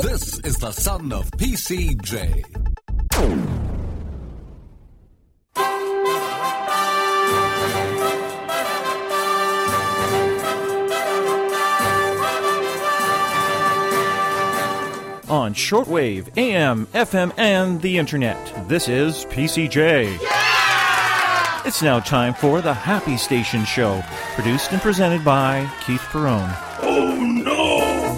This is the son of PCJ. On shortwave, AM, FM, and the internet, this is PCJ. Yeah! It's now time for the Happy Station Show, produced and presented by Keith Perrone. Oh no!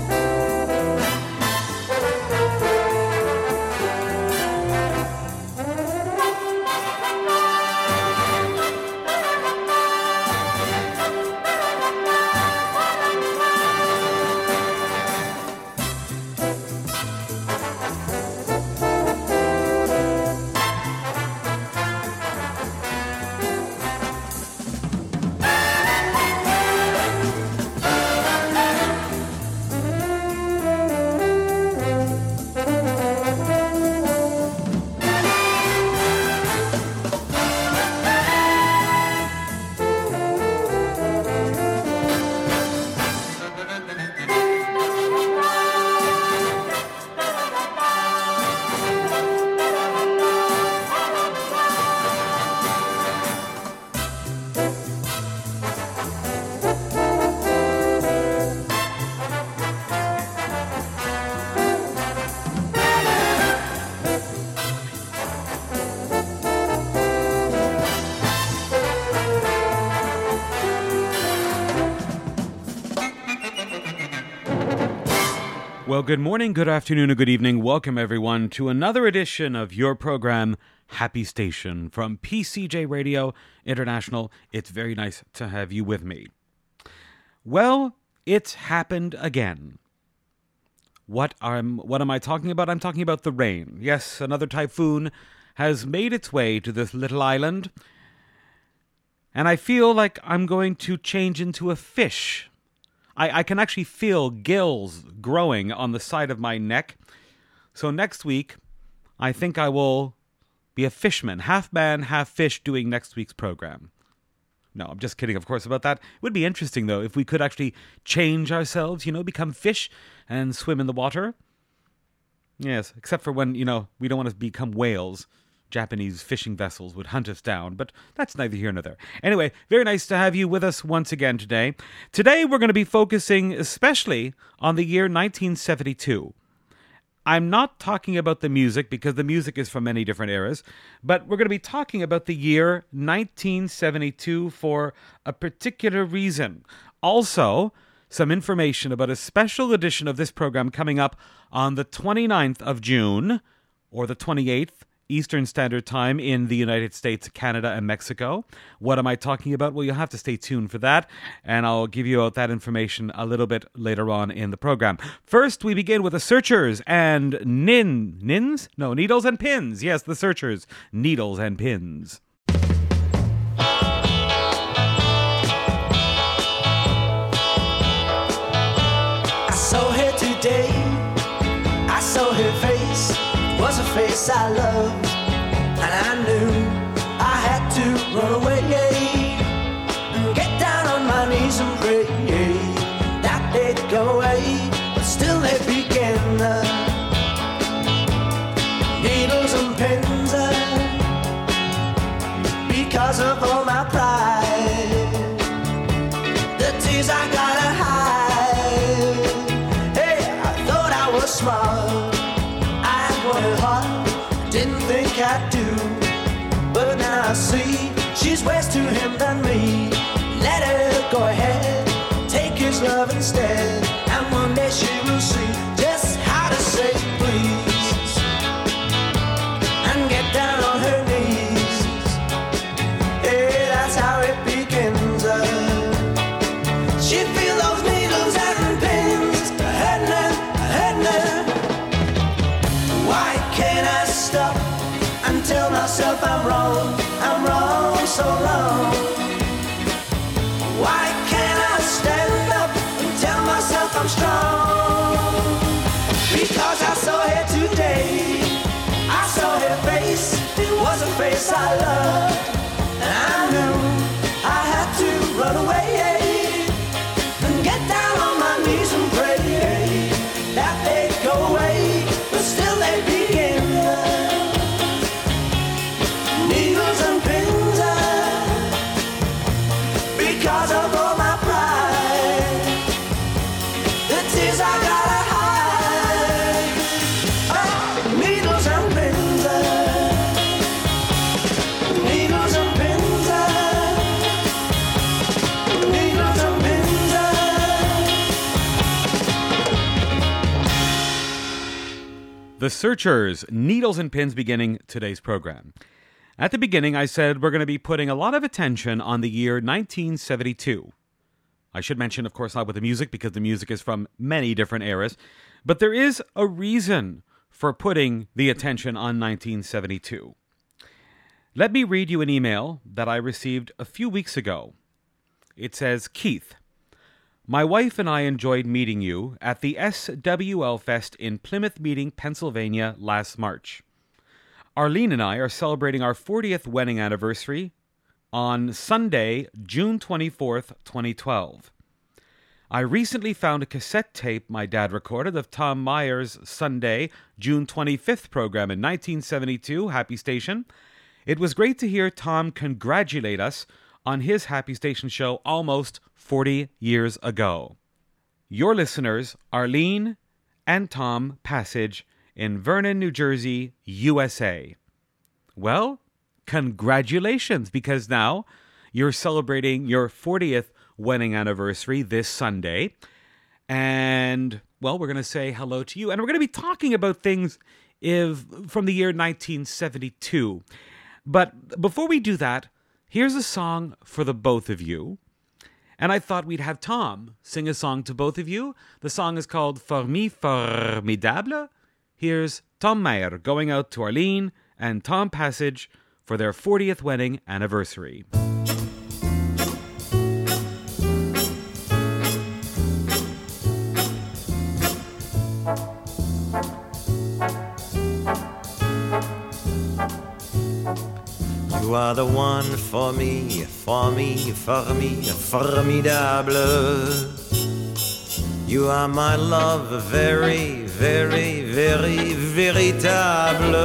Well, good morning, good afternoon, or good evening. Welcome, everyone, to another edition of your program, Happy Station, from PCJ Radio International. It's very nice to have you with me. Well, it's happened again. What am I talking about? I'm talking about the rain. Yes, another typhoon has made its way to this little island, and I feel like I'm going to change into a fish. I can actually feel gills growing on the side of my neck. So next week, I think I will be a fishman, half man, half fish, doing next week's program. No, I'm just kidding, of course, about that. It would be interesting, though, if we could actually change ourselves, become fish and swim in the water. Yes, except for when, we don't want to become whales. Japanese fishing vessels would hunt us down, but that's neither here nor there. Anyway, very nice to have you with us once again today. Today, we're going to be focusing especially on the year 1972. I'm not talking about the music, because the music is from many different eras, but we're going to be talking about the year 1972 for a particular reason. Also, some information about a special edition of this program coming up on the 29th of June, or the 28th, Eastern Standard Time in the United States, Canada, and Mexico. What am I talking about? Well, you'll have to stay tuned for that, and I'll give you out that information a little bit later on in the program. First, we begin with the Searchers and Needles and Pins. Yes, the Searchers, Needles and Pins. I saw her today, I saw her face. Was a face I loved, and I knew I had to run away and get down on my knees and pray that they'd go away, but still they begin. Needles and pins, because of all my pride, the tears I gotta hide. Hey, I thought I was smart, hard, didn't think I'd do, but now I see she's worse to him than me. Let her go ahead, take his love instead, and one day she will see just how to say please and get down on her knees. Hey, that's how it begins. She feels those needles and pins hurting her. Why can't I stop and tell myself I'm wrong so long? Why can't I stand up and tell myself I'm strong? Because I saw her today, I saw her face, it was a face I loved, and I knew I had to run away and get down on my knees and pray that they'd go away. The Searchers, Needles and Pins, beginning today's program. At the beginning, I said we're going to be putting a lot of attention on the year 1972. I should mention, of course, not with the music, because the music is from many different eras, but there is a reason for putting the attention on 1972. Let me read you an email that I received a few weeks ago. It says, Keith, my wife and I enjoyed meeting you at the SWL Fest in Plymouth Meeting, Pennsylvania last March. Arlene and I are celebrating our 40th wedding anniversary on Sunday, June 24th, 2012. I recently found a cassette tape my dad recorded of Tom Meyer's Sunday, June 25th program in 1972, Happy Station. It was great to hear Tom congratulate us on his Happy Station show almost 40 years ago. Your listeners, Arlene and Tom Passage in Vernon, New Jersey, USA. Well, congratulations, because now you're celebrating your 40th wedding anniversary this Sunday. And, well, we're going to say hello to you. And we're going to be talking about things from the year 1972. But before we do that, here's a song for the both of you. And I thought we'd have Tom sing a song to both of you. The song is called Formi Formidable. Here's Tom Meyer going out to Arlene and Tom Passage for their 40th wedding anniversary. You are the one for me, formidable. You are my love, very, very, very, véritable.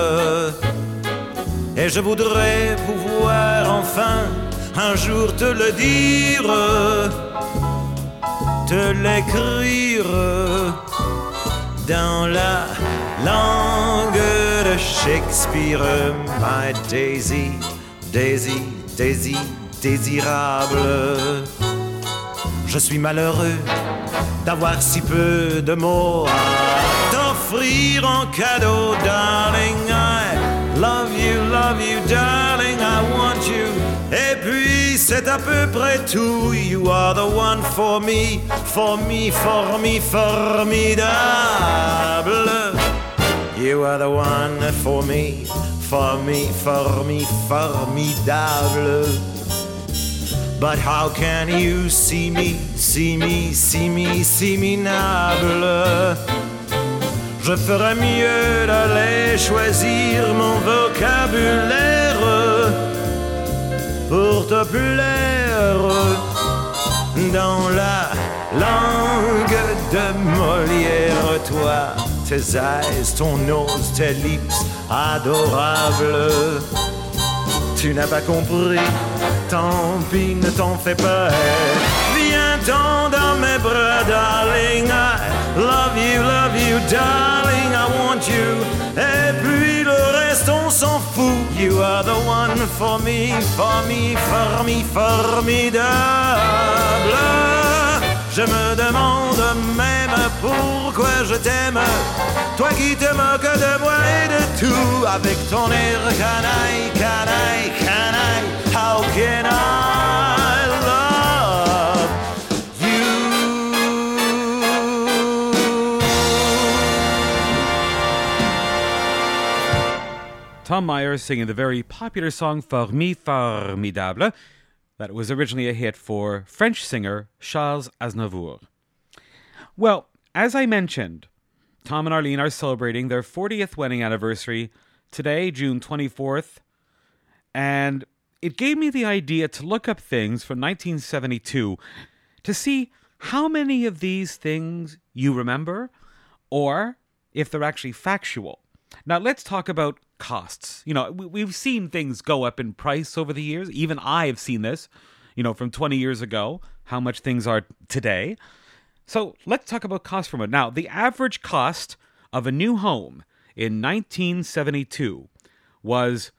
Et je voudrais pouvoir enfin un jour te le dire, te l'écrire dans la langue de Shakespeare. My Daisy, Daisy, Daisy, désirable. Je suis malheureux d'avoir si peu de mots à t'offrir en cadeau, darling. I love you, darling, I want you. Et puis c'est à peu près tout. You are the one for me, formidable. You are the one for me, formidable. But how can you see me, minable? Je ferais mieux d'aller choisir mon vocabulaire pour te plaire dans la langue de Molière. Toi, tes eyes, ton nose, tes lips adorables. Tu n'as pas compris, tant pis, ne t'en fais pas. Viens-t'en dans mes bras, darling. I love you, darling, I want you. Et puis le reste, on s'en fout. You are the one for me, formidable. Je me demande même pourquoi je t'aime, toi qui te moques de moi et de tout. Avec ton air canaille, canaille, canaille, how can I love you? Tom Meyer singing the very popular song Formi Formidable that was originally a hit for French singer Charles Aznavour. Well, as I mentioned, Tom and Arlene are celebrating their 40th wedding anniversary today, June 24th, and it gave me the idea to look up things from 1972 to see how many of these things you remember, or if they're actually factual. Now, let's talk about costs. You know, we've seen things go up in price over the years. Even I have seen this, from 20 years ago, how much things are today. So let's talk about cost for a moment. Now, the average cost of a new home in 1972 was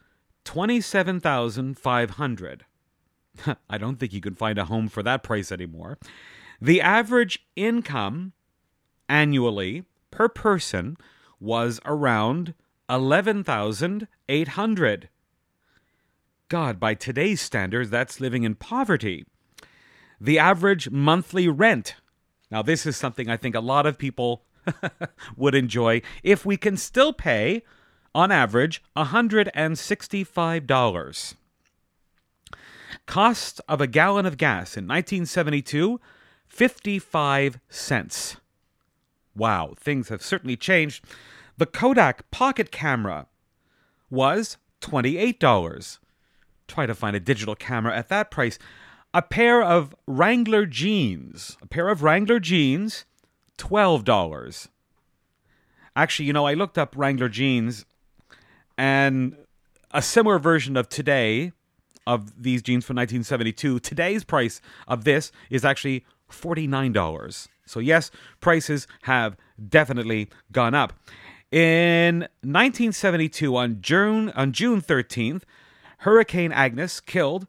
$27,500. I don't think you can find a home for that price anymore. The average income annually per person was around $11,800. God, by today's standards, that's living in poverty. The average monthly rent. Now, this is something I think a lot of people would enjoy if we can still pay, on average, $165. Cost of a gallon of gas in 1972, 55 cents. Wow, things have certainly changed. The Kodak pocket camera was $28. Try to find a digital camera at that price. A pair of Wrangler jeans, $12. Actually, I looked up Wrangler jeans, and a similar version of today, of these jeans from 1972, today's price of this is actually $49. So yes, prices have definitely gone up. In 1972, on June 13th, Hurricane Agnes killed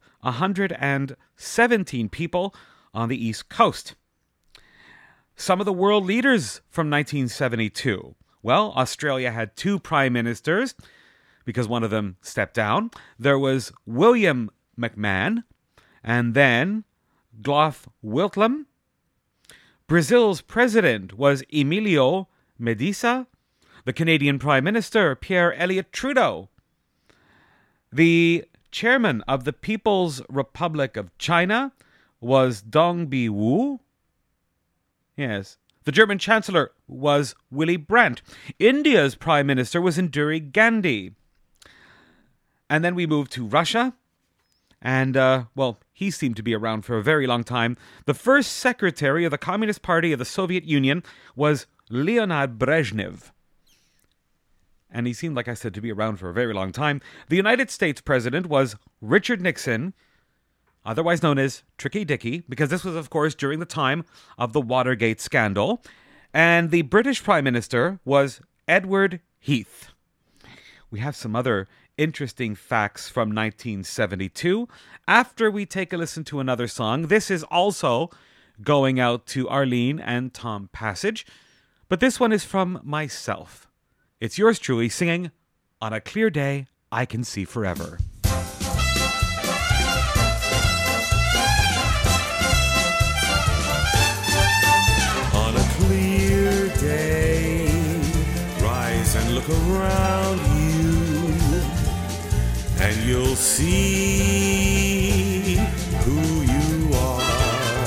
117 people on the East Coast. Some of the world leaders from 1972. Well, Australia had 2 prime ministers because one of them stepped down. There was William McMahon and then Gough Whitlam. Brazil's president was Emilio Medici. The Canadian Prime Minister, Pierre Elliott Trudeau. The chairman of the People's Republic of China was Deng Bi-wu. Yes. The German Chancellor was Willy Brandt. India's Prime Minister was Indira Gandhi. And then we moved to Russia. And, he seemed to be around for a very long time. The first secretary of the Communist Party of the Soviet Union was Leonid Brezhnev. And he seemed, like I said, to be around for a very long time. The United States president was Richard Nixon, otherwise known as Tricky Dicky, because this was, of course, during the time of the Watergate scandal. And the British Prime Minister was Edward Heath. We have some other interesting facts from 1972. After we take a listen to another song, this is also going out to Arlene and Tom Passage, but this one is from myself. It's yours truly singing, On a Clear Day, I Can See Forever. On a clear day, rise and look around you, and you'll see who you are.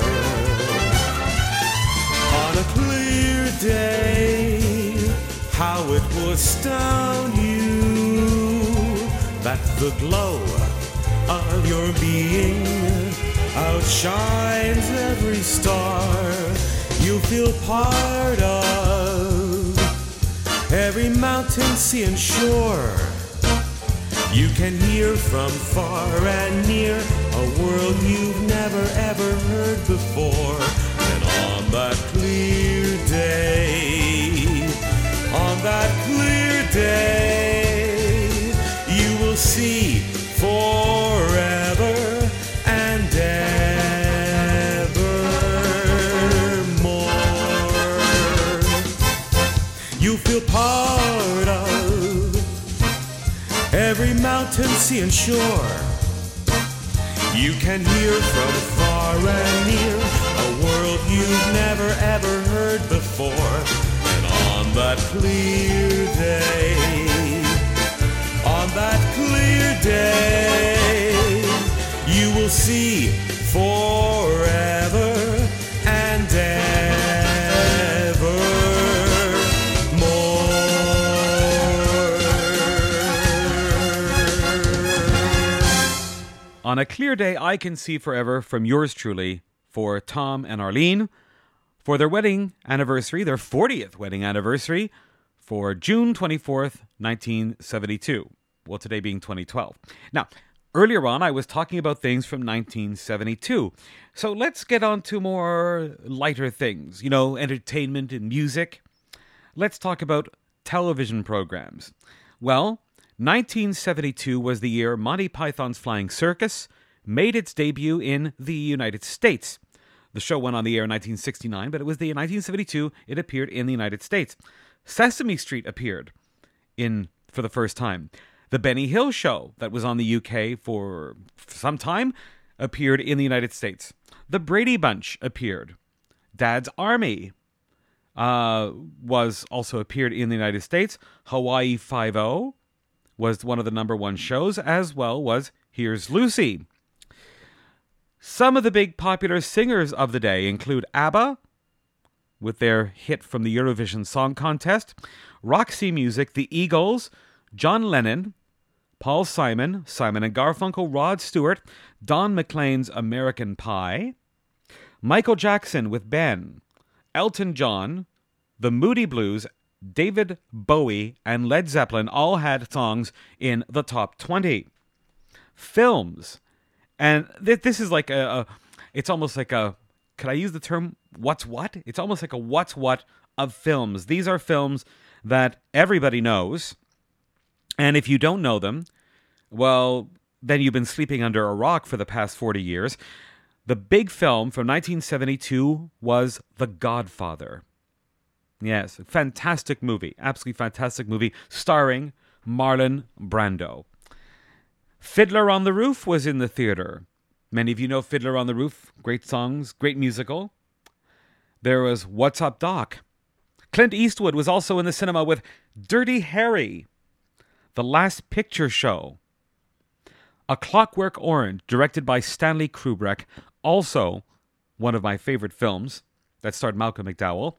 On a clear day, how it will astound you that the glow of your being outshines every star. You feel part of every mountain, sea, and shore. You can hear from far and near a world you've never ever heard before. And on that clear day, on that clear day, you will see forever and evermore. You feel part of every mountain, sea, and shore. You can hear from far and near a world you've never ever heard before. On that clear day, on that clear day, you will see forever and evermore. On a Clear Day, I Can See Forever from yours truly for Tom and Arlene, for their wedding anniversary, their 40th wedding anniversary, for June 24th, 1972. Well, today being 2012. Now, earlier on, I was talking about things from 1972. So let's get on to more lighter things, entertainment and music. Let's talk about television programs. Well, 1972 was the year Monty Python's Flying Circus made its debut in the United States. The show went on the air in 1969, but it was in 1972 it appeared in the United States. Sesame Street appeared for the first time. The Benny Hill Show, that was on the UK for some time, appeared in the United States. The Brady Bunch appeared. Dad's Army was also appeared in the United States. Hawaii Five-0 was one of the number one shows, as well was Here's Lucy. Some of the big popular singers of the day include ABBA, with their hit from the Eurovision Song Contest, Roxy Music, the Eagles, John Lennon, Paul Simon, Simon and Garfunkel, Rod Stewart, Don McLean's American Pie, Michael Jackson with Ben, Elton John, the Moody Blues, David Bowie, and Led Zeppelin all had songs in the top 20. Films. And this is like it's almost like could I use the term what's what? It's almost like a what's what of films. These are films that everybody knows. And if you don't know them, well, then you've been sleeping under a rock for the past 40 years. The big film from 1972 was The Godfather. Yes, fantastic movie. Absolutely fantastic movie starring Marlon Brando. Fiddler on the Roof was in the theater. Many of you know Fiddler on the Roof. Great songs, great musical. There was What's Up, Doc? Clint Eastwood was also in the cinema with Dirty Harry. The Last Picture Show. A Clockwork Orange, directed by Stanley Kubrick. Also one of my favorite films that starred Malcolm McDowell.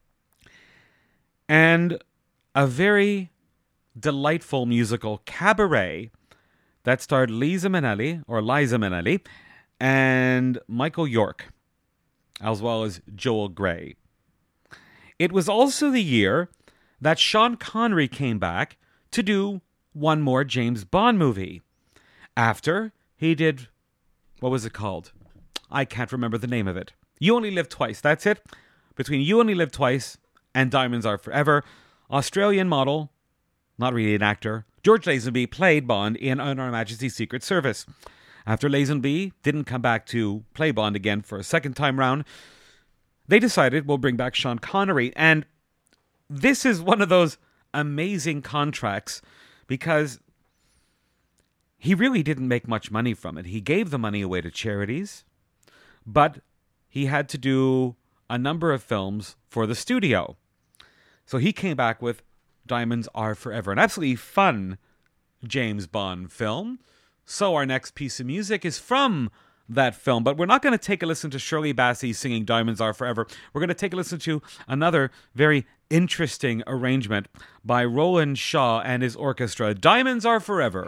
And a very delightful musical, Cabaret, that starred Liza Minnelli, and Michael York, as well as Joel Grey. It was also the year that Sean Connery came back to do one more James Bond movie. After he did, what was it called? I can't remember the name of it. You Only Live Twice, that's it. Between You Only Live Twice and Diamonds Are Forever, Australian model, not really an actor, George Lazenby played Bond in On Her Majesty's Secret Service. After Lazenby didn't come back to play Bond again for a second time round, they decided we'll bring back Sean Connery. And this is one of those amazing contracts because he really didn't make much money from it. He gave the money away to charities, but he had to do a number of films for the studio. So he came back with Diamonds Are Forever, an absolutely fun James Bond film. So our next piece of music is from that film, but we're not going to take a listen to Shirley Bassey singing Diamonds Are Forever. We're going to take a listen to another very interesting arrangement by Roland Shaw and his orchestra, Diamonds Are Forever.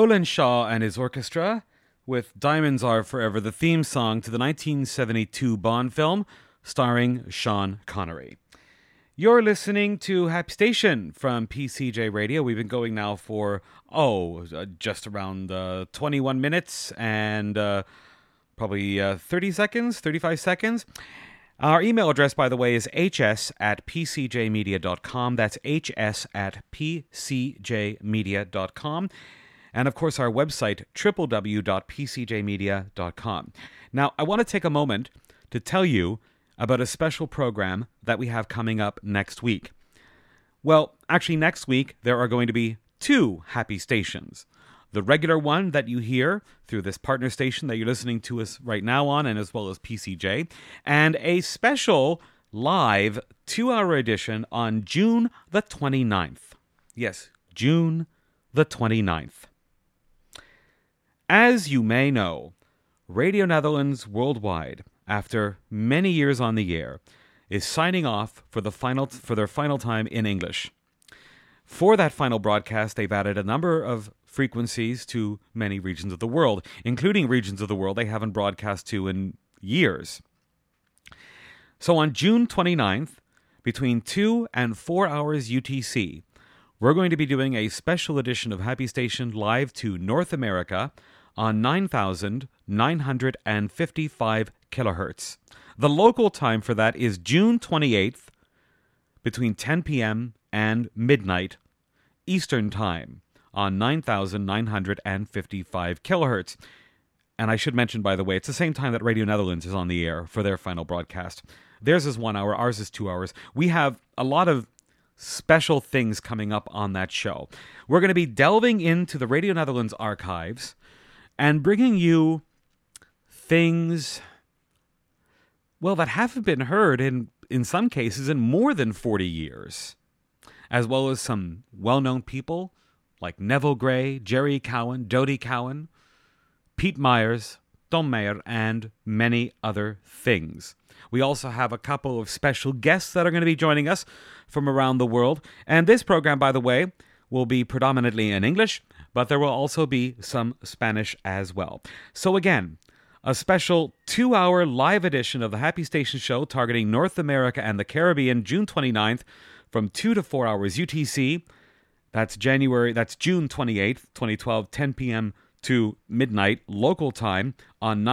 Roland Shaw and his orchestra with Diamonds Are Forever, the theme song to the 1972 Bond film starring Sean Connery. You're listening to Happy Station from PCJ Radio. We've been going now for, just around 21 minutes and probably 35 seconds. Our email address, by the way, is hs@pcjmedia.com. That's hs@pcjmedia.com. And, of course, our website, www.pcjmedia.com. Now, I want to take a moment to tell you about a special program that we have coming up next week. Well, actually, next week, there are going to be 2 Happy Stations. The regular one that you hear through this partner station that you're listening to us right now on, and as well as PCJ, and a special live 2-hour edition on June the 29th. Yes, June the 29th. As you may know, Radio Netherlands Worldwide, after many years on the air, is signing off for their final time in English. For that final broadcast, they've added a number of frequencies to many regions of the world, including regions of the world they haven't broadcast to in years. So on June 29th, between 2 and 4 hours UTC, we're going to be doing a special edition of Happy Station live to North America on 9,955 kilohertz. The local time for that is June 28th, between 10 p.m. and midnight Eastern Time on 9,955 kilohertz. And I should mention, by the way, it's the same time that Radio Netherlands is on the air for their final broadcast. Theirs is 1 hour, ours is 2 hours. We have a lot of special things coming up on that show. We're going to be delving into the Radio Netherlands archives and bringing you things, well, that haven't been heard in some cases in more than 40 years, as well as some well-known people like Neville Gray, Jerry Cowan, Dodie Cowan, Pete Myers, Tom Mayer, and many other things. We also have a couple of special guests that are going to be joining us from around the world. And this program, by the way, will be predominantly in English, but there will also be some Spanish as well. So again, a special 2-hour live edition of the Happy Station Show targeting North America and the Caribbean, June 29th, from 2 to 4 hours UTC. That's June 28th, 2012, 10 p.m. to midnight local time on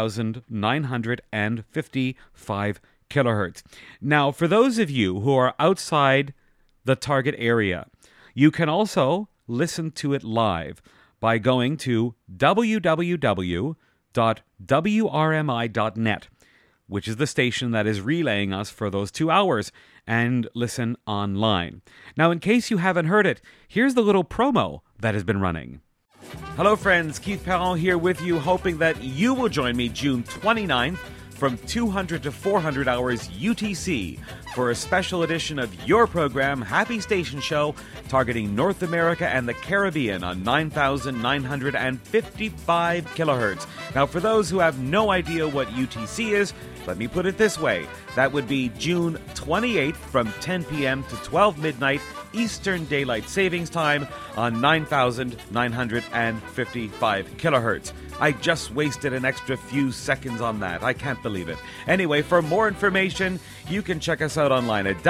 9,955 kilohertz. Now, for those of you who are outside the target area, you can also listen to it live by going to www.wrmi.net, which is the station that is relaying us for those 2 hours, and listen online. Now, in case you haven't heard it, here's the little promo that has been running. Hello, friends. Keith Perron here with you, hoping that you will join me June 29th from 200 to 400 hours UTC for a special edition of your program, Happy Station Show, targeting North America and the Caribbean on 9,955 kilohertz. Now, for those who have no idea what UTC is, let me put it this way. That would be June 28th from 10 p.m. to 12 midnight Eastern Daylight Savings Time on 9,955 kilohertz. I just wasted an extra few seconds on that. I can't believe it. Anyway, for more information, you can check us out online at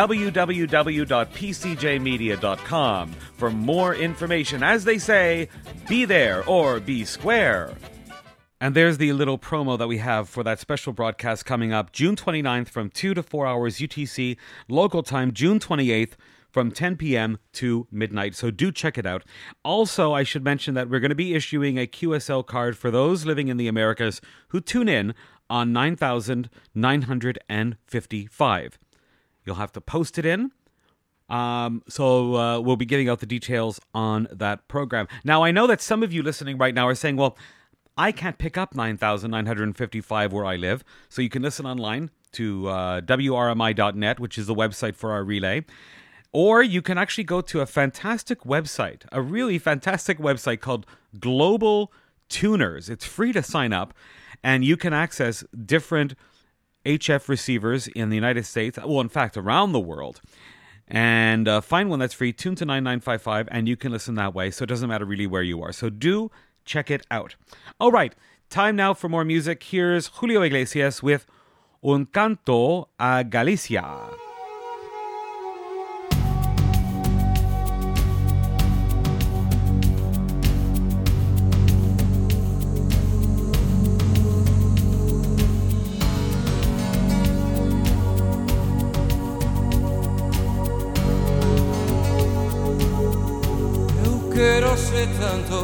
www.pcjmedia.com. For more information, as they say, be there or be square. And there's the little promo that we have for that special broadcast coming up June 29th from 2 to 4 hours UTC, local time June 28th from 10 p.m. to midnight. So do check it out. Also, I should mention that we're going to be issuing a QSL card for those living in the Americas who tune in on 9,955. You'll have to post it in. So we'll be giving out the details on that program. Now, I know that some of you listening right now are saying, well, I can't pick up 9,955 where I live. So you can listen online to WRMI.net, which is the website for our relay. Or you can actually go to a fantastic website, a really fantastic website called Global Tuners. It's free to sign up, and you can access different HF receivers in the United States, well, in fact, around the world. And find one that's free, tune to 9955, and you can listen that way, so it doesn't matter really where you are. So do check it out. All right, time now for more music. Here's Julio Iglesias with Un Canto a Galicia. Quero ser tanto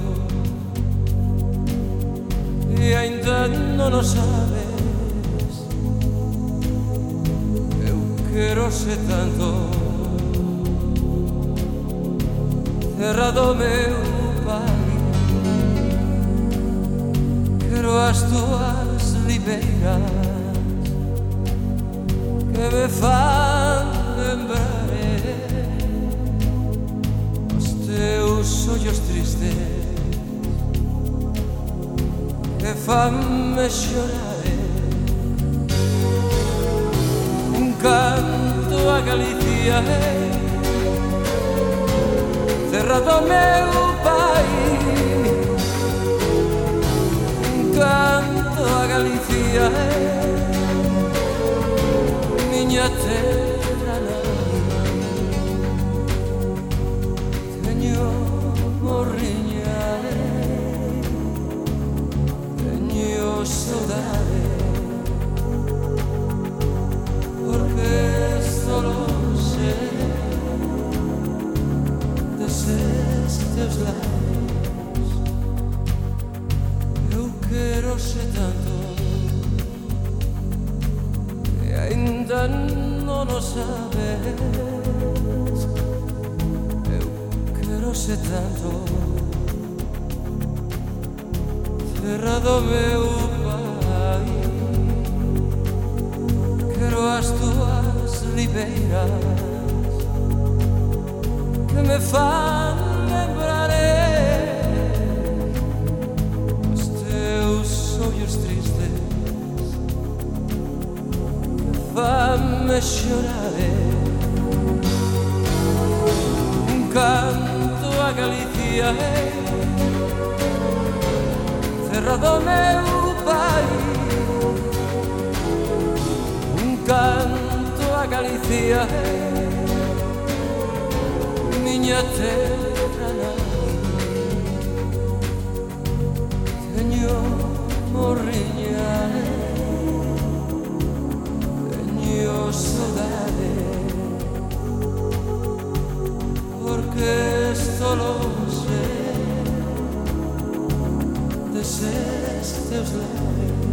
e ainda non o sabes. Eu quero ser tanto terra do meu pai. Quero as tuas ribeiras que me fan lembrar teus ollos tristes que fanme chorar. Un canto a Galicia, terra do meu pai. Un canto a Galicia, miña terra. Saudade, porque solo sei desses teus lábios. Eu quero ser tanto e ainda não o sabes. Eu quero ser tanto terra do meu as tuas ribeiras que me fan lembrar os teus olhos tristes que fan-me chorar. Un canto a Galicia, terra do meu pai. Canto a Galicia, miña terra nai. Teño morriña, teño saudade, porque solo sei deses teus lábios.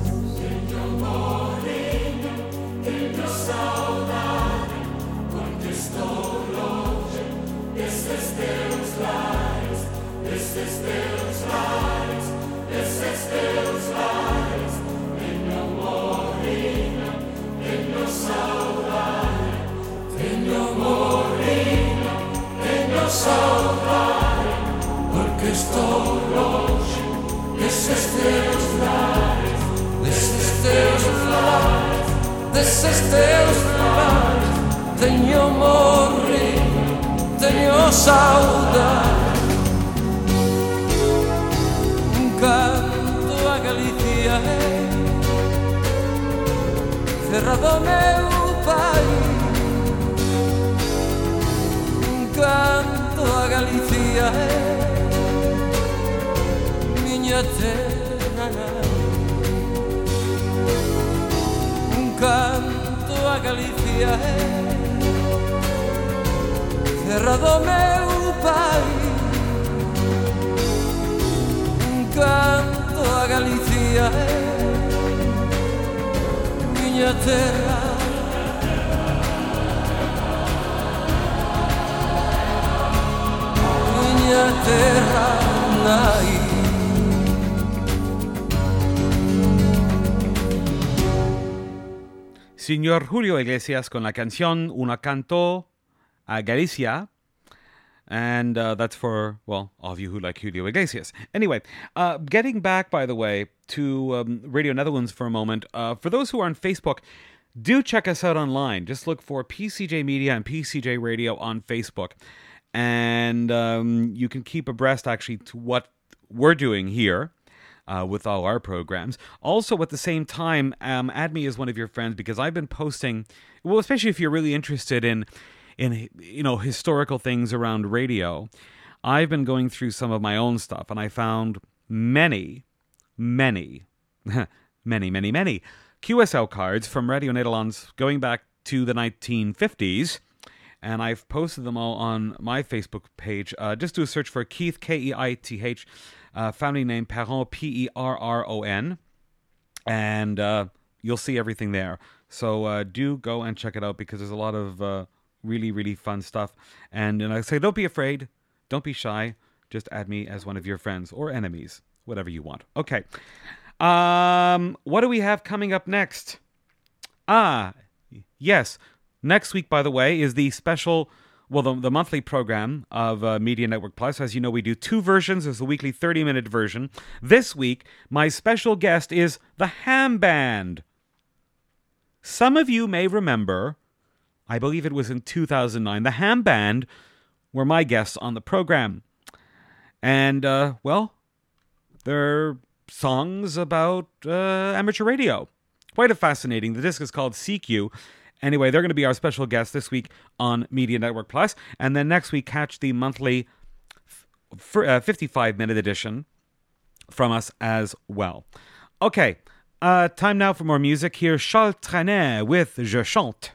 Saudade, porque estou longe desses teus lares, desses teus lares, desses teus lares. Tenho morrido, tenho saudade, tenho morrido, tenho saudade, porque estou longe desses teus lares, desses teus lares. Desses teus lares, tenho morrido, tenho saudade. Un canto a Galicia, terra do meu pai. Un canto a Galicia, miña terra nai. Canto a Galicia, terra do meu pai. Canto a Galicia, miña terra. Miña terra nai. Señor Julio Iglesias con la canción Un Canto a Galicia. And that's for, well, all of you who like Julio Iglesias. Anyway, getting back, by the way, to Radio Netherlands for a moment. For those who are on Facebook, do check us out online. Just look for PCJ Media and PCJ Radio on Facebook. And you can keep abreast, actually, to what we're doing here with all our programs. Also, at the same time, add me as one of your friends, because I've been posting, well, especially if you're really interested in historical things around radio. I've been going through some of my own stuff, and I found many QSL cards from Radio Nederlands going back to the 1950s, and I've posted them all on my Facebook page. Just do a search for Keith, Keith, family name Perron, Perron, and you'll see everything there. So do go and check it out, because there's a lot of really, really fun stuff. And I say, don't be afraid, don't be shy, just add me as one of your friends or enemies, whatever you want. Okay. What do we have coming up next? Yes. Next week, by the way, is the special, the monthly program of Media Network Plus. As you know, we do two versions. There's the weekly 30-minute version. This week, my special guest is the Ham Band. Some of you may remember, I believe it was in 2009, the Ham Band were my guests on the program. And, they're songs about amateur radio. Quite fascinating. The disc is called CQ. Anyway, they're going to be our special guests this week on Media Network Plus. And then next week, catch the monthly 55-minute edition from us as well. Okay, time now for more music. Here's Charles Trenet with Je Chante.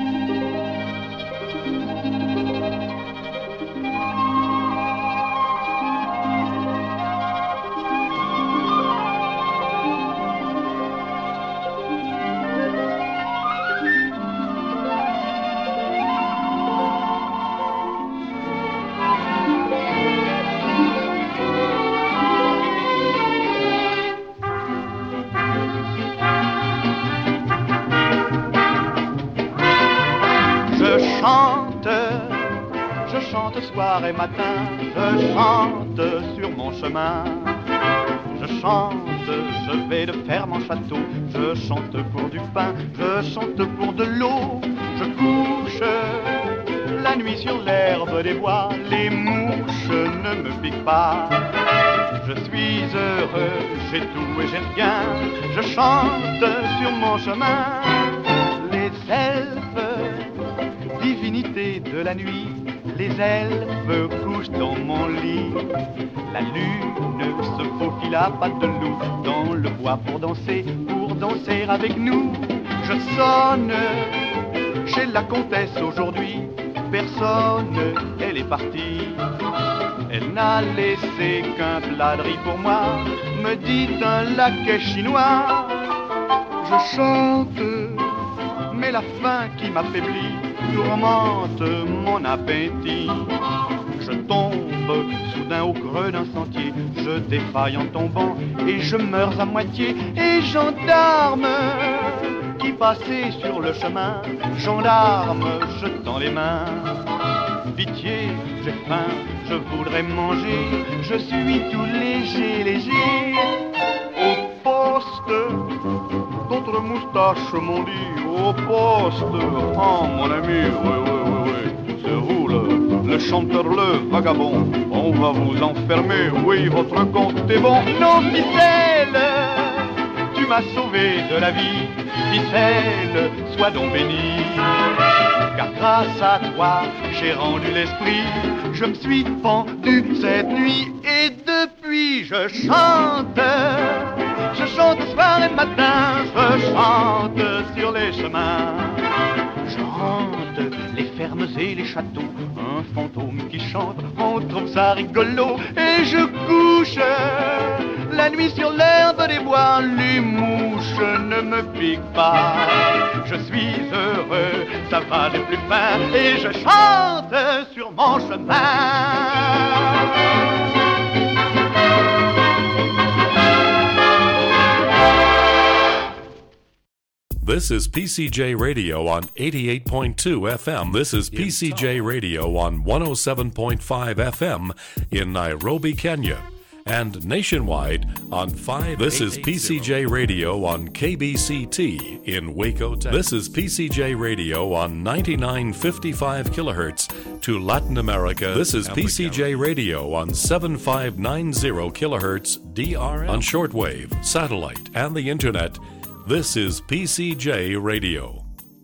Soir et matin, je chante sur mon chemin. Je chante, je vais de ferme en château. Je chante pour du pain, je chante pour de l'eau. Je couche la nuit sur l'herbe des bois. Les mouches ne me piquent pas. Je suis heureux, j'ai tout et j'ai rien. Je chante sur mon chemin. Les elfes, divinités de la nuit, les elfes couchent dans mon lit. La lune se faufile à pas de loup dans le bois pour danser avec nous. Je sonne chez la comtesse aujourd'hui. Personne, elle est partie. Elle n'a laissé qu'un plat de riz pour moi, me dit un laquais chinois. Je chante, mais la faim qui m'affaiblit tourmente mon appétit. Je tombe soudain au creux d'un sentier, je défaille en tombant et je meurs à moitié. Et gendarme qui passait sur le chemin, gendarme, je tends les mains. Pitié, j'ai faim, je voudrais manger, je suis tout léger. Au poste, d'autres moustaches m'ont dit, au poste, oh mon ami, oui, c'est vous le chanteur, le vagabond, on va vous enfermer, oui, votre compte est bon. Non, Ficelle, tu m'as sauvé de la vie, Ficelle, sois donc béni, car grâce à toi, j'ai rendu l'esprit, je me suis pendu cette nuit, et depuis je chante soir et matin, je chante sur les chemins. Je hante les fermes et les châteaux, un fantôme qui chante, on trouve ça rigolo. Et je couche la nuit sur l'herbe des bois, les mouches ne me piquent pas. Je suis heureux, ça va des plus fins, et je chante sur mon chemin. This is PCJ Radio on 88.2 FM. This is PCJ Radio on 107.5 FM in Nairobi, Kenya. and nationwide on 5. This is PCJ Radio on KBCT in Waco, Texas. This is PCJ Radio on 9955 kilohertz to Latin America. This is PCJ Radio on 7590 kilohertz DRM on shortwave, satellite, and the internet. This is PCJ Radio.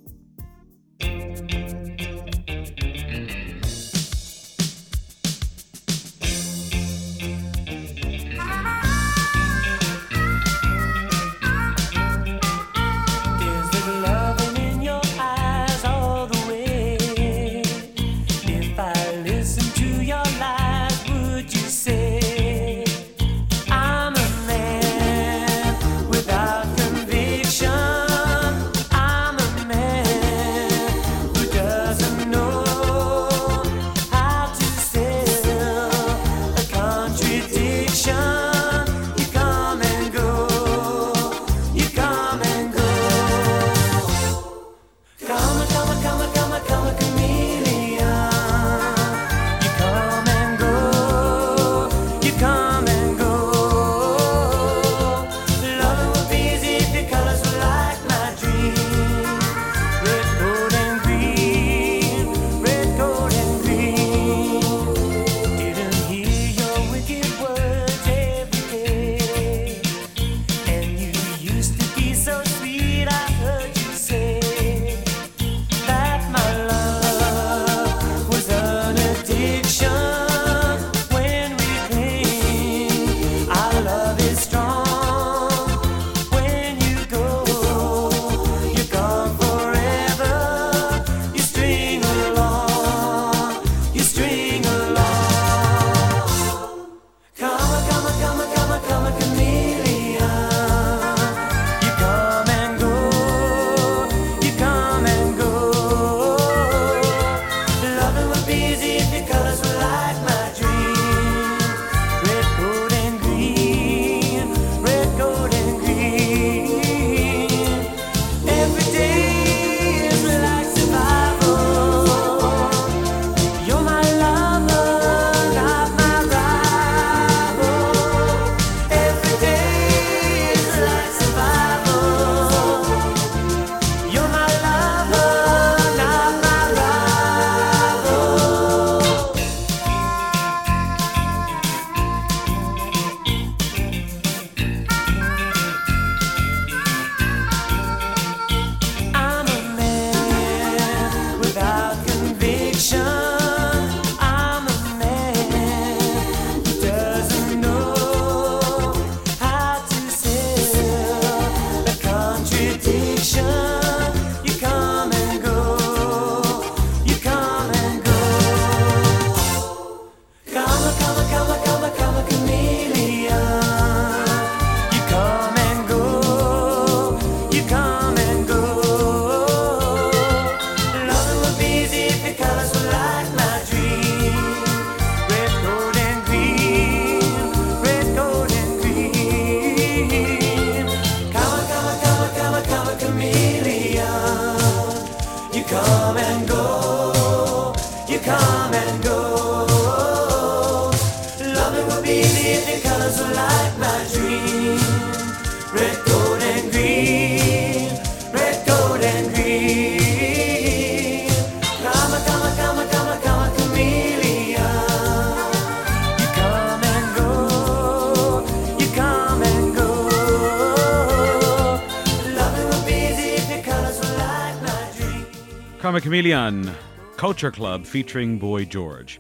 Karma Chameleon, Culture Club featuring Boy George.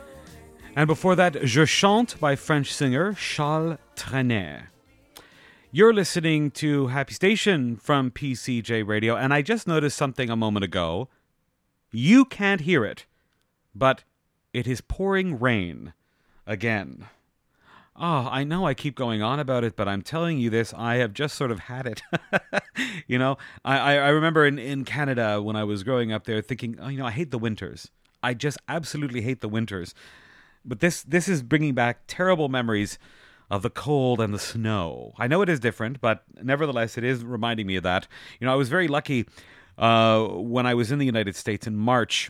And before that, Je Chante by French singer Charles Trenet. You're listening to Happy Station from PCJ Radio, and I just noticed something a moment ago. You can't hear it, but it is pouring rain again. Oh, I know I keep going on about it, but I'm telling you this, I have just sort of had it. You know, I remember in Canada when I was growing up there thinking, oh, you know, I hate the winters. I just absolutely hate the winters. But this is bringing back terrible memories of the cold and the snow. I know it is different, but nevertheless, it is reminding me of that. You know, I was very lucky when I was in the United States in March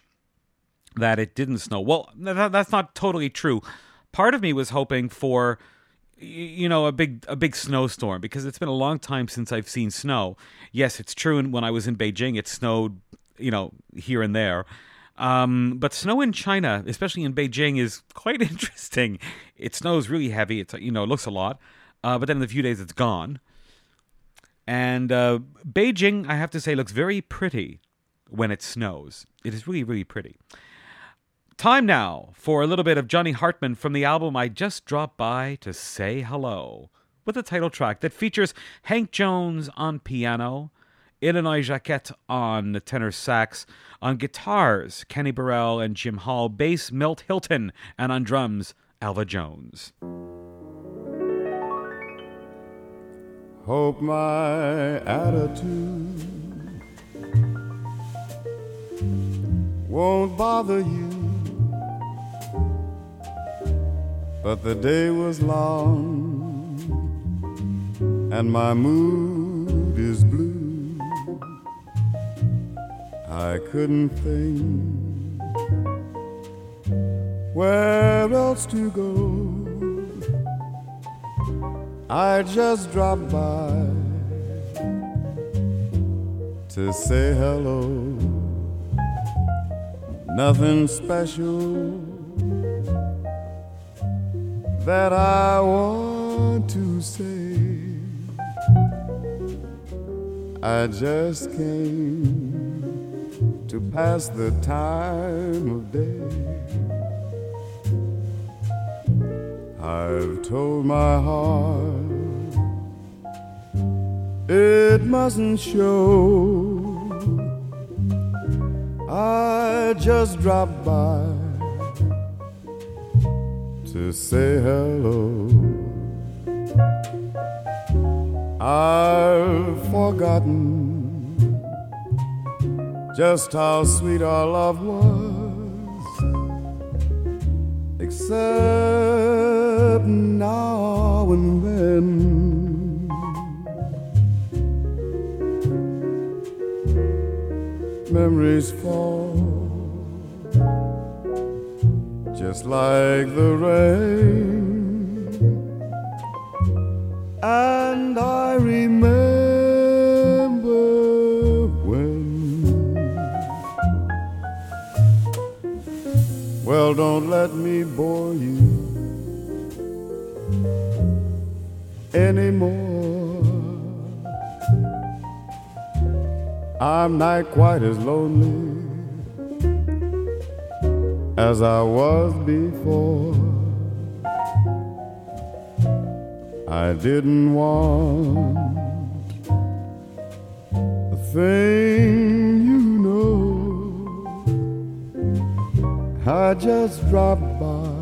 that it didn't snow. Well, that's not totally true. Part of me was hoping for a big snowstorm, because it's been a long time since I've seen snow. Yes, it's true. And when I was in Beijing, it snowed, here and there. But snow in China, especially in Beijing, is quite interesting. It snows really heavy. It's, it looks a lot. But then in a few days, it's gone. And Beijing, I have to say, looks very pretty when it snows. It is really, really pretty. Time now for a little bit of Johnny Hartman from the album I Just Dropped By to Say Hello, with a title track that features Hank Jones on piano, Illinois Jacquet on the tenor sax, on guitars, Kenny Burrell and Jim Hall, bass, Milt Hilton, and on drums, Alva Jones. Hope my attitude won't bother you, but the day was long and my mood is blue. I couldn't think where else to go. I just dropped by to say hello. Nothing special that I want to say. I just came to pass the time of day. I've told my heart it mustn't show. I just dropped by to say hello. I've forgotten just how sweet our love was, except now and then. Memories fall just like the rain, and I remember when. Well, don't let me bore you anymore. I'm not quite as lonely as I was before. I didn't want a thing, you know. I just dropped by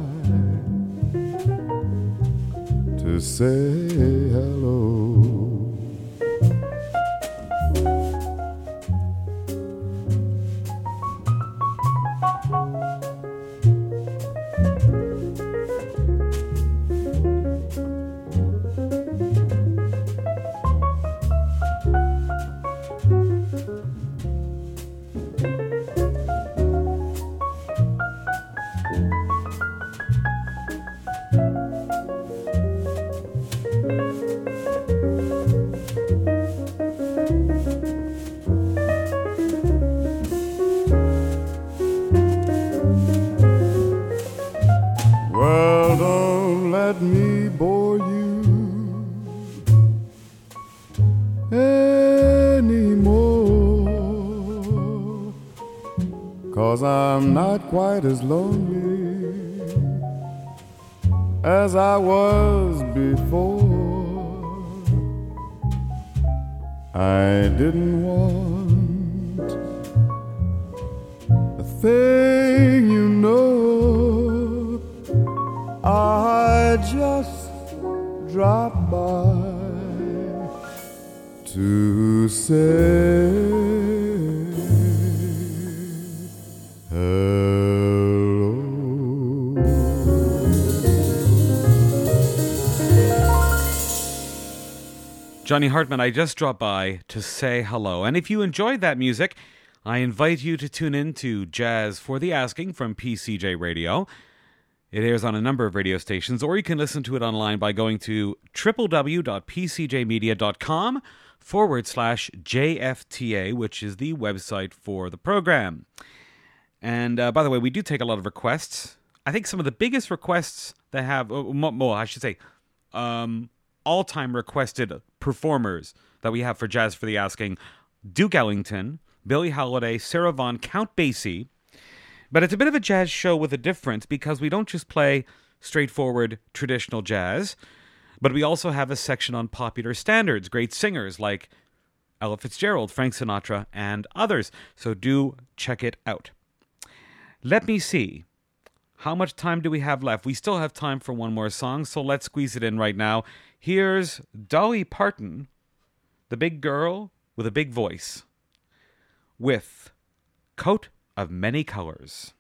to say hello. Quite as lonely as I was before. I didn't want a thing, you know. I just dropped by to say Johnny Hartman, I just dropped by to say hello. And if you enjoyed that music, I invite you to tune in to Jazz for the Asking from PCJ Radio. It airs on a number of radio stations, or you can listen to it online by going to www.pcjmedia.com/JFTA, which is the website for the program. And by the way, we do take a lot of requests. I think some of the biggest requests that have, all-time requested performers that we have for Jazz for the Asking: Duke Ellington, Billie Holiday, Sarah Vaughan, Count Basie. But it's a bit of a jazz show with a difference, because we don't just play straightforward traditional jazz, but we also have a section on popular standards, great singers like Ella Fitzgerald, Frank Sinatra, and others. So do check it out. Let me see. How much time do we have left? We still have time for one more song, so let's squeeze it in right now. Here's Dolly Parton, the big girl with a big voice, with Coat of Many Colors.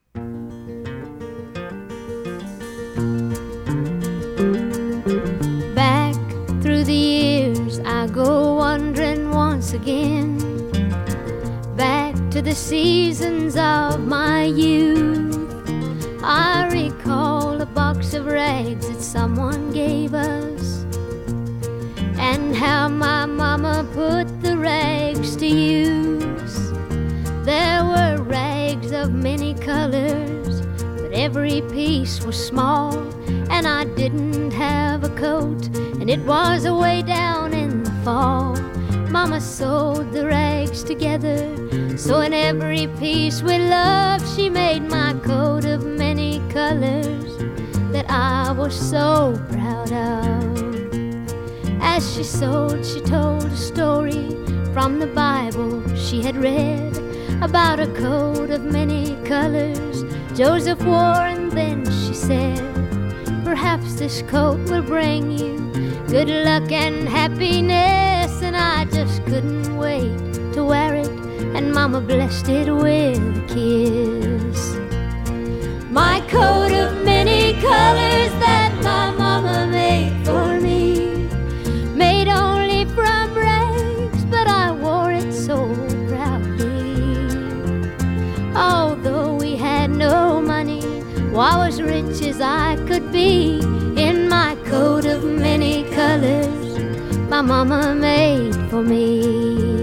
Back through the years I go wandering once again, back to the seasons of my youth. I recall a box of rags that someone gave us, and how my mama put the rags to use. There were rags of many colors, but every piece was small, and I didn't have a coat, and it was away down in the fall. Mama sewed the rags together, so in every piece with love she made my coat of many colors that I was so proud of. As she sewed, she told a story from the Bible she had read about a coat of many colors Joseph wore, and then she said, perhaps this coat will bring you good luck and happiness. And I just couldn't wait to wear it, and Mama blessed it with a kiss. My coat of many colors that my Mama made for me, made only from rags, but I wore it so proudly. Although we had no money, I was rich as I could be, in my coat of many colors my Mama made for me.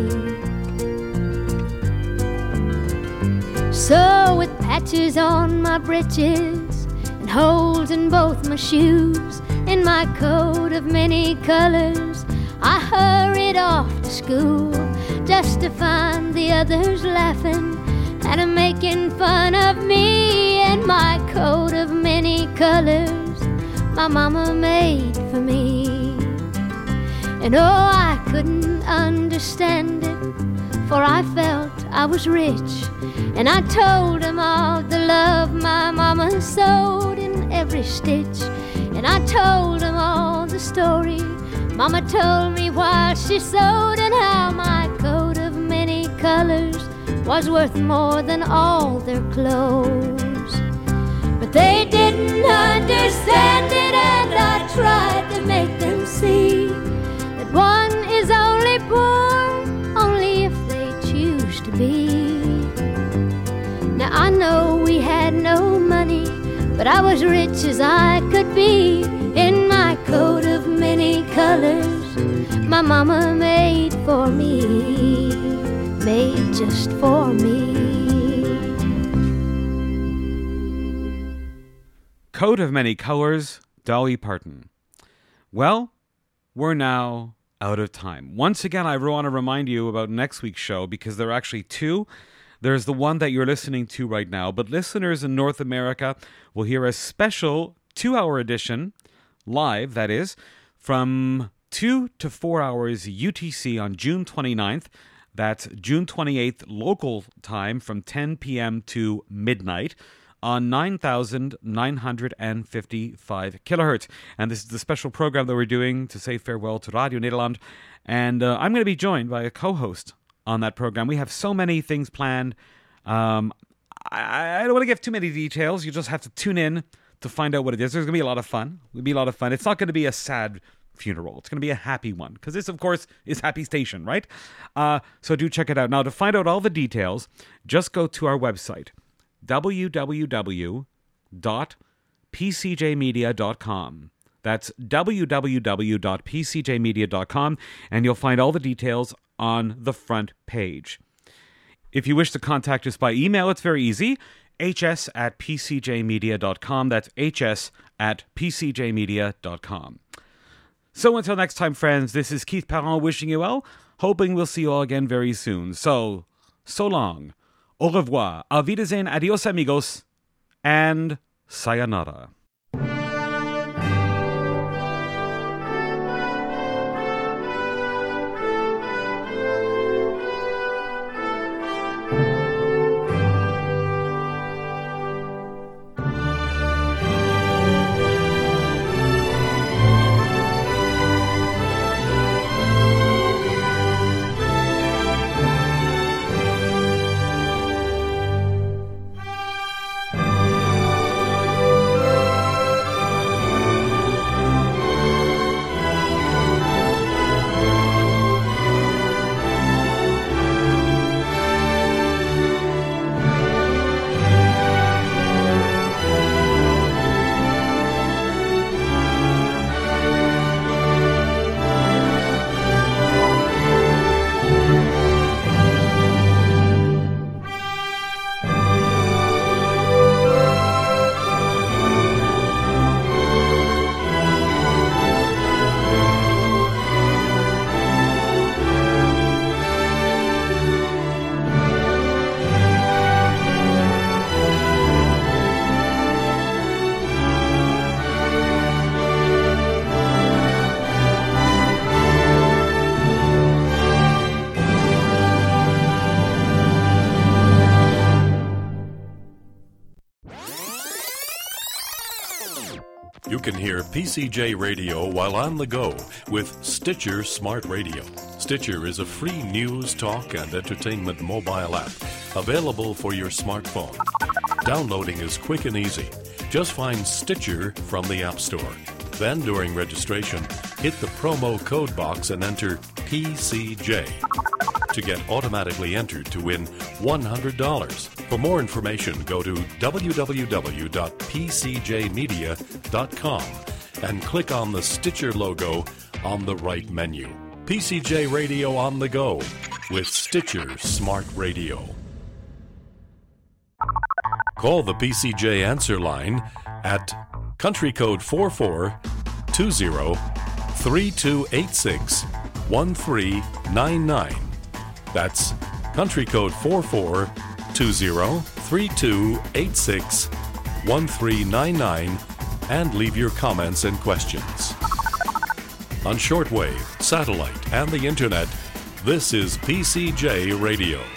So with patches on my breeches and holes in both my shoes, in my coat of many colors I hurried off to school, just to find the others laughing and making fun of me, in my coat of many colors my Mama made for me. And oh, I couldn't understand it, for I felt I was rich, and I told them all the love my Mama sewed in every stitch. And I told them all the story Mama told me while she sewed, and how my coat of many colors was worth more than all their clothes. But they didn't understand it, and I tried to make them see that one is only poor only if they choose to be. Now I know we had no money, but I was rich as I could be, in my coat of many colors my Mama made for me, made just for me. Coat of Many Colors, Dolly Parton. Well, we're now out of time. Once again, I want to remind you about next week's show, because there are actually two. There's the one that you're listening to right now, but listeners in North America will hear a special 2-hour edition, live that is, from 2 to 4 hours UTC on June 29th. That's June 28th local time from 10 p.m. to midnight on 9,955 kilohertz. And this is the special program that we're doing to say farewell to Radio Nederland. And I'm going to be joined by a co-host on that program. We have so many things planned. I don't want to give too many details. You just have to tune in to find out what it is. There's going to be a lot of fun. It'll be a lot of fun. It's not going to be a sad funeral. It's going to be a happy one, because this, of course, is Happy Station, right? So do check it out. Now, to find out all the details, just go to our website, www.pcjmedia.com. www.pcjmedia.com. That's www.pcjmedia.com, and you'll find all the details on the front page. If you wish to contact us by email, it's very easy. hs@pcjmedia.com. That's hs@pcjmedia.com. So until next time, friends, this is Keith Parent wishing you well, hoping we'll see you all again very soon. So long, au revoir, auf Wiedersehen, adios amigos, and sayonara. You can hear PCJ Radio while on the go with Stitcher Smart Radio. Stitcher is a free news, talk, and entertainment mobile app available for your smartphone. Downloading is quick and easy. Just find Stitcher from the App Store. Then, during registration, hit the promo code box and enter PCJ to get automatically entered to win $100. For more information, go to www.pcjmedia.com and click on the Stitcher logo on the right menu. PCJ Radio on the go with Stitcher Smart Radio. Call the PCJ answer line at country code 4420-3286-1399. That's country code 4420-3286-1399 and leave your comments and questions. On shortwave, satellite, and the internet, this is PCJ Radio.